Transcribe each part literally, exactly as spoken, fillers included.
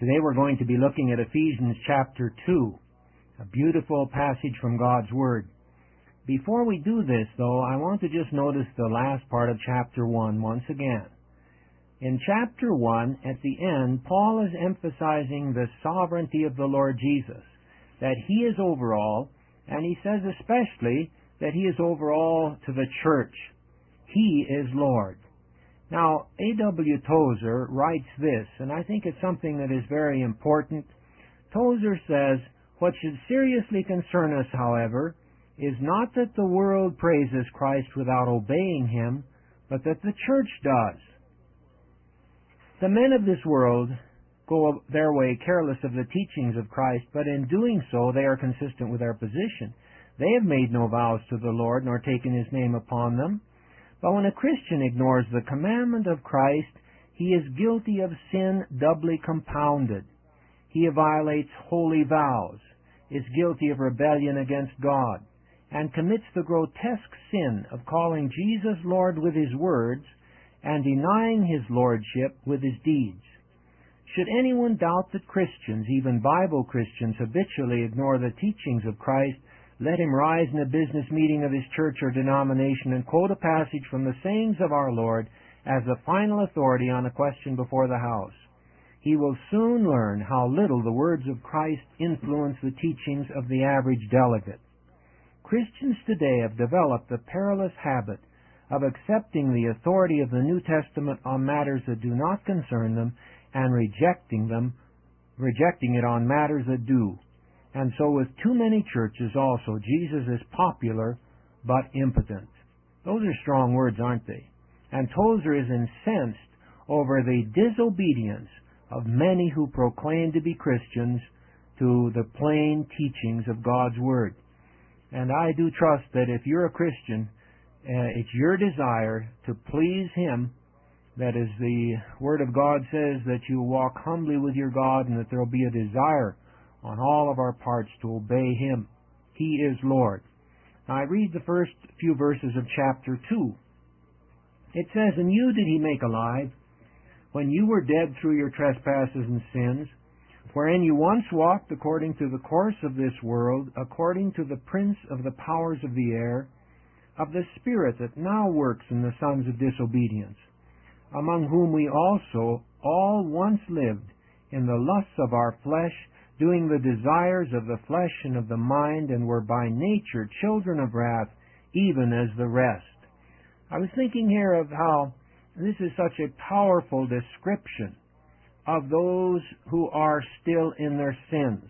Today we're going to be looking at Ephesians chapter two, a beautiful passage from God's Word. Before we do this, though, I want to just notice the last part of chapter one once again. In chapter one, at the end, Paul is emphasizing the sovereignty of the Lord Jesus, that He is over all, and he says especially that He is over all to the church. He is Lord. Now, A W Tozer writes this, and I think it's something that is very important. Tozer says, "What should seriously concern us, however, is not that the world praises Christ without obeying Him, but that the church does. The men of this world go their way careless of the teachings of Christ, but in doing so they are consistent with their position. They have made no vows to the Lord, nor taken His name upon them. But when a Christian ignores the commandment of Christ, he is guilty of sin doubly compounded. He violates holy vows, is guilty of rebellion against God, and commits the grotesque sin of calling Jesus Lord with his words and denying His lordship with his deeds. Should anyone doubt that Christians, even Bible Christians, habitually ignore the teachings of Christ, let him rise in a business meeting of his church or denomination and quote a passage from the sayings of our Lord as the final authority on a question before the House. He will soon learn how little the words of Christ influence the teachings of the average delegate. Christians today have developed the perilous habit of accepting the authority of the New Testament on matters that do not concern them and rejecting them, rejecting it on matters that do. And so with too many churches also, Jesus is popular but impotent." Those are strong words, aren't they? And Tozer is incensed over the disobedience of many who proclaim to be Christians to the plain teachings of God's Word. And I do trust that if you're a Christian, uh, it's your desire to please Him. That is, the Word of God says that you walk humbly with your God and that there will be a desire on all of our parts to obey Him. He is Lord. Now I read the first few verses of chapter two. It says, "And you did He make alive, when you were dead through your trespasses and sins, wherein you once walked according to the course of this world, according to the prince of the powers of the air, of the spirit that now works in the sons of disobedience, among whom we also all once lived in the lusts of our flesh, doing the desires of the flesh and of the mind, and were by nature children of wrath, even as the rest." I was thinking here of how this is such a powerful description of those who are still in their sins.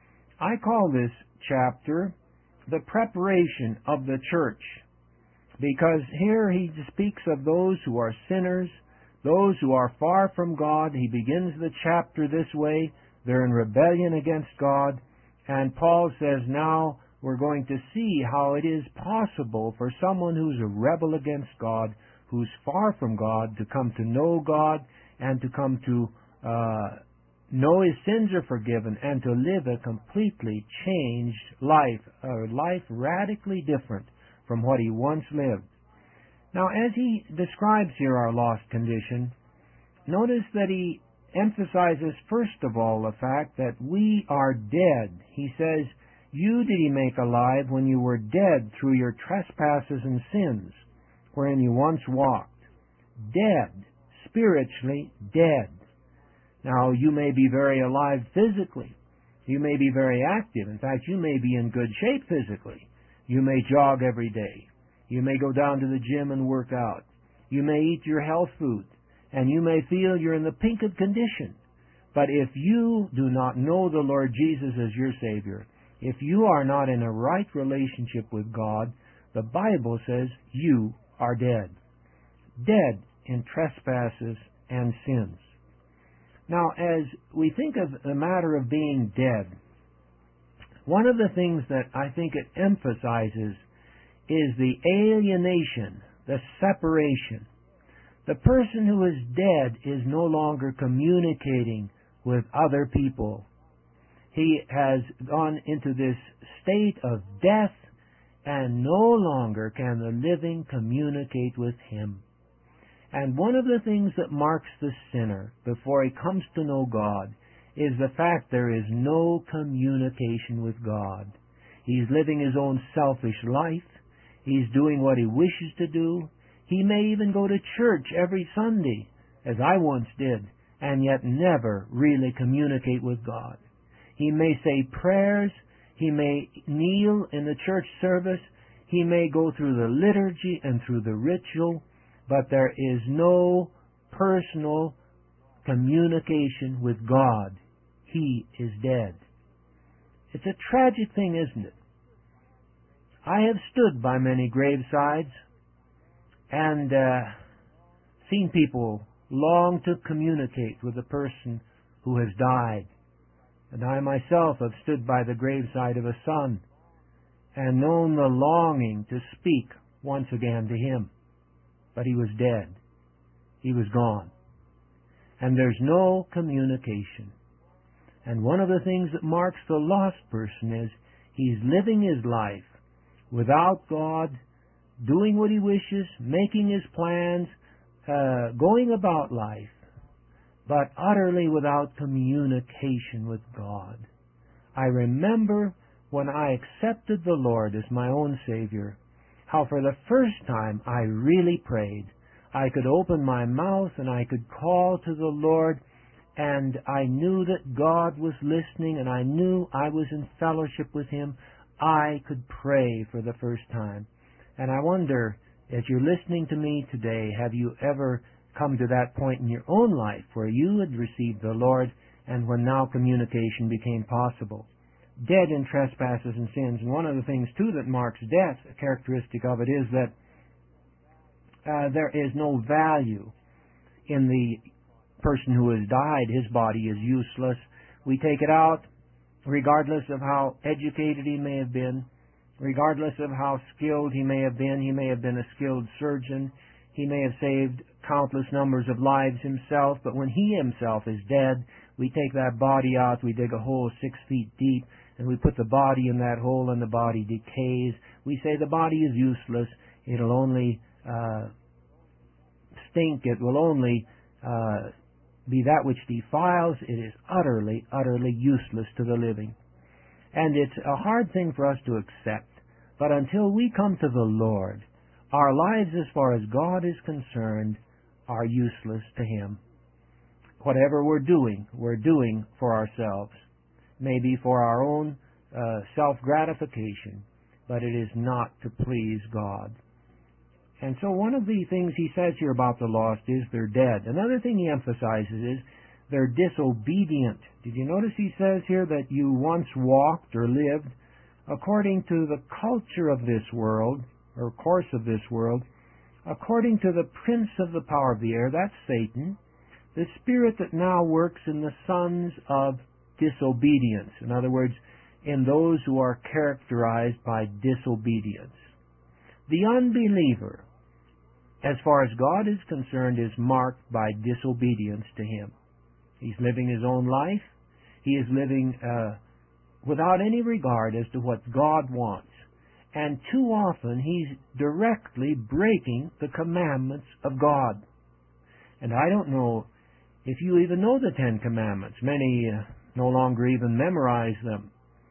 I call this chapter the preparation of the church, because here he speaks of those who are sinners, those who are far from God. He begins the chapter this way. They're in rebellion against God. And Paul says now we're going to see how it is possible for someone who's a rebel against God, who's far from God, to come to know God and to come to uh, know his sins are forgiven and to live a completely changed life, a life radically different from what he once lived. Now, as he describes here our lost condition, notice that he emphasizes first of all the fact that we are dead. He says, "You did He make alive when you were dead through your trespasses and sins, wherein you once walked." Dead, spiritually dead. Now, you may be very alive physically. You may be very active. In fact, you may be in good shape physically. You may jog every day. You may go down to the gym and work out. You may eat your health food, and you may feel you're in the pink of condition. But if you do not know the Lord Jesus as your Savior, if you are not in a right relationship with God, the Bible says you are dead. Dead in trespasses and sins. Now, as we think of the matter of being dead, one of the things that I think it emphasizes is the alienation, the separation. The person who is dead is no longer communicating with other people. He has gone into this state of death, and no longer can the living communicate with Him. And one of the things that marks the sinner before he comes to know God is the fact there is no communication with God. He's living his own selfish life. He's doing what he wishes to do. He may even go to church every Sunday, as I once did, and yet never really communicate with God. He may say prayers. He may kneel in the church service. He may go through the liturgy and through the ritual, but there is no personal communication with God. He is dead. It's a tragic thing, isn't it? I have stood by many gravesides and uh, seen people long to communicate with the person who has died. And I myself have stood by the graveside of a son and known the longing to speak once again to him. But he was dead. He was gone. And there's no communication. And one of the things that marks the lost person is he's living his life without God, doing what he wishes, making his plans, uh, going about life, but utterly without communication with God. I remember when I accepted the Lord as my own Savior, how for the first time I really prayed. I could open my mouth and I could call to the Lord, and I knew that God was listening, and I knew I was in fellowship with Him. I could pray for the first time. And I wonder, as you're listening to me today, have you ever come to that point in your own life where you had received the Lord and when now communication became possible? Dead in trespasses and sins. And one of the things, too, that marks death, a characteristic of it, is that uh, there is no value in the person who has died. His body is useless. We take it out regardless of how educated he may have been, regardless of how skilled he may have been. He may have been a skilled surgeon. He may have saved countless numbers of lives himself, but when he himself is dead, we take that body out, we dig a hole six feet deep, and we put the body in that hole, and the body decays. We say the body is useless. It'll only uh, stink. It will only uh, be that which defiles. It is utterly, utterly useless to the living. And it's a hard thing for us to accept. But until we come to the Lord, our lives, as far as God is concerned, are useless to Him. Whatever we're doing, we're doing for ourselves. Maybe for our own uh, self-gratification, but it is not to please God. And so one of the things he says here about the lost is they're dead. Another thing he emphasizes is they're disobedient. Did you notice he says here that you once walked or lived according to the culture of this world, or course of this world, according to the prince of the power of the air, that's Satan, the spirit that now works in the sons of disobedience. In other words, in those who are characterized by disobedience. The unbeliever, as far as God is concerned, is marked by disobedience to Him. He's living his own life. He is living uh, without any regard as to what God wants. And too often he's directly breaking the commandments of God. And I don't know if you even know the Ten Commandments. Many uh, no longer even memorize them.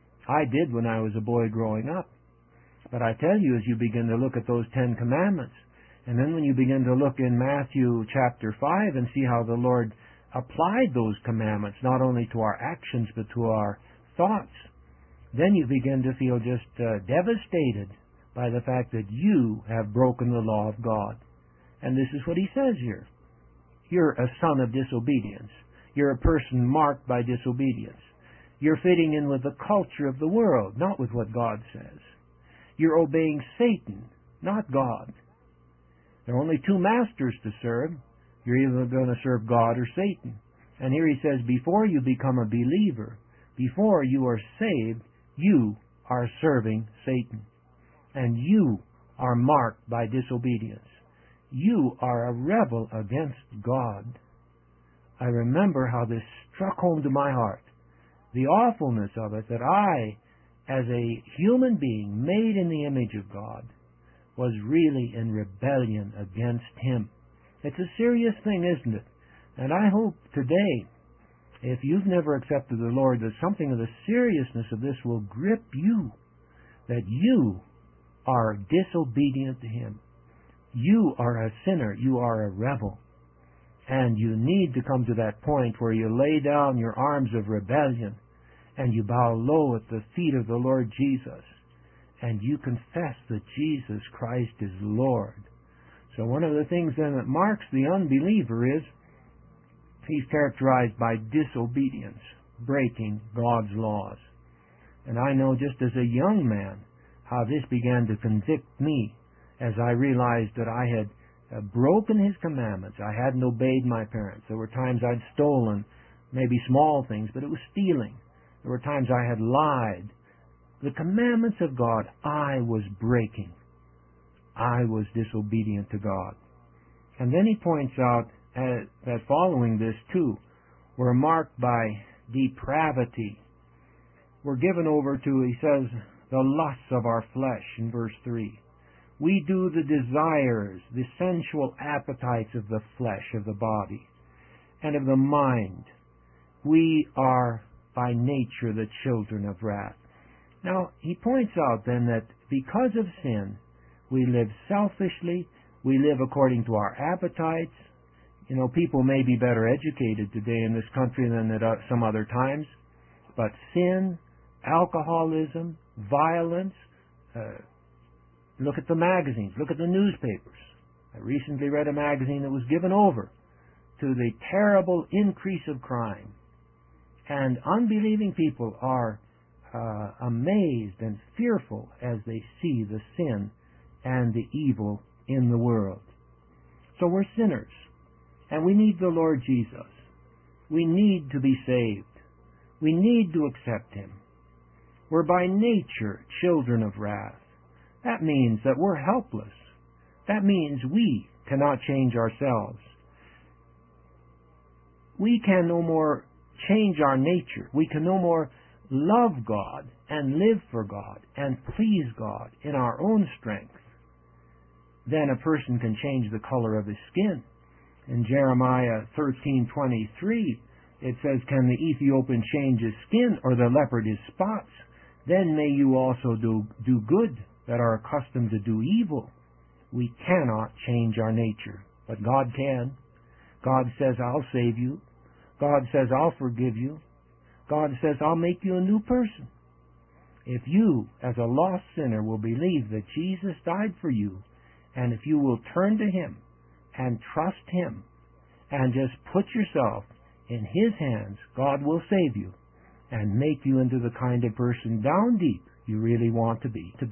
I did when I was a boy growing up. But I tell you, as you begin to look at those Ten Commandments, and then when you begin to look in Matthew chapter five and see how the Lord applied those commandments, not only to our actions, but to our thoughts, then you begin to feel just uh, devastated by the fact that you have broken the law of God. And this is what he says here. You're a son of disobedience. You're a person marked by disobedience. You're fitting in with the culture of the world, not with what God says. You're obeying Satan, not God. There are only two masters to serve. You're either going to serve God or Satan. And here he says, before you become a believer, before you are saved, you are serving Satan. And you are marked by disobedience. You are a rebel against God. I remember how this struck home to my heart. The awfulness of it, that I, as a human being made in the image of God, was really in rebellion against Him. It's a serious thing, isn't it? And I hope today If you've never accepted the Lord, that something of the seriousness of this will grip you, that you are disobedient to Him. You are a sinner. You are a rebel. And you need to come to that point where you lay down your arms of rebellion and you bow low at the feet of the Lord Jesus and you confess that Jesus Christ is Lord. So one of the things then that marks the unbeliever is he's characterized by disobedience, breaking God's laws. And I know just as a young man how this began to convict me as I realized that I had uh, broken His commandments. I hadn't obeyed my parents. There were times I'd stolen, maybe small things, but it was stealing. There were times I had lied. The commandments of God I was breaking. I was disobedient to God. And then he points out uh, that following this too, we're marked by depravity. We're given over to, he says, the lusts of our flesh in verse three. We do the desires, the sensual appetites of the flesh, of the body, and of the mind. We are by nature the children of wrath. Now, he points out then that because of sin, we live selfishly, we live according to our appetites. You know, people may be better educated today in this country than at some other times, but sin, alcoholism, violence, uh, look at the magazines, look at the newspapers. I recently read a magazine that was given over to the terrible increase of crime. And unbelieving people are uh, amazed and fearful as they see the sin and the evil in the world. So we're sinners, and we need the Lord Jesus. We need to be saved. We need to accept Him. We're by nature children of wrath. That means that we're helpless. That means we cannot change ourselves. We can no more change our nature. We can no more love God and live for God and please God in our own strength than a person can change the color of his skin. In Jeremiah thirteen twenty-three, it says, "Can the Ethiopian change his skin, or the leopard his spots? Then may you also do, do good that are accustomed to do evil." We cannot change our nature, but God can. God says, "I'll save you." God says, "I'll forgive you." God says, "I'll make you a new person." If you, as a lost sinner, will believe that Jesus died for you, and if you will turn to Him and trust Him and just put yourself in His hands, God will save you and make you into the kind of person down deep you really want to be.